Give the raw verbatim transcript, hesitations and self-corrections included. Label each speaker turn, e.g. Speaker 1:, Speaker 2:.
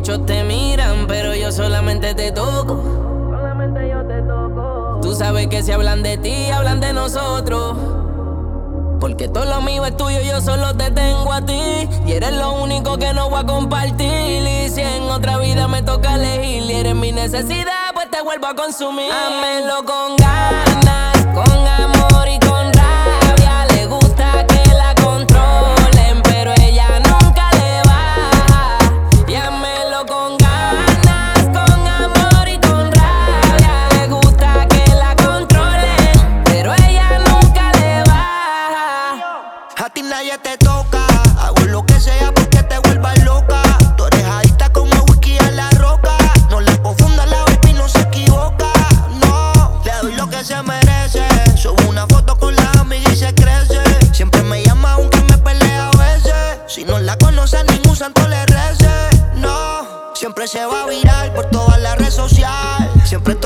Speaker 1: Muchos te miran, pero yo solamente te toco. Solamente yo te toco. Tú sabes que si hablan de ti, hablan de nosotros. Porque todo lo mío es tuyo, yo solo te tengo a ti. Y eres lo único que no voy a compartir. Y si en otra vida me toca elegir y eres mi necesidad, pues te vuelvo a consumir. Ámelo con ganas, con amor y con rabia. Le gusta que la controlen, pero ella nunca le baja. Y ámelo con ganas, con amor y con rabia. Le gusta que la controlen, pero ella nunca le baja.
Speaker 2: A ti nadie te toca, hago lo que sea porque te vuelvas loca. Tú eres adicta como whisky a la roca. No la confunda, la baby no se equivoca. No, le doy lo que se merece. Subo una foto con la amiga y se crece. Siempre me llama aunque me pelea a veces. Si no la conoce ningún santo le rece. No, siempre se va a virar por toda la red social. Siempre